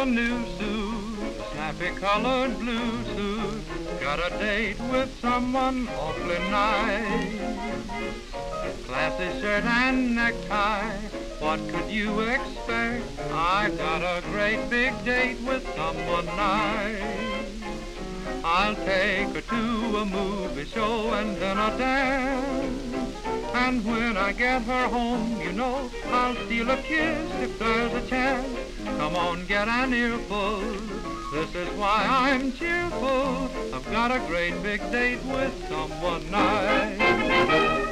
a new suit, a snappy colored blue suit. Got a date with someone awfully nice. Classy shirt and necktie, what could you expect? I got a great big date with someone nice. I'll take her to a movie show and then a dance. And when I get her home, you know, I'll steal a kiss if there's a chance. Come on, get an earful, this is why I'm cheerful. I've got a great big date with someone nice.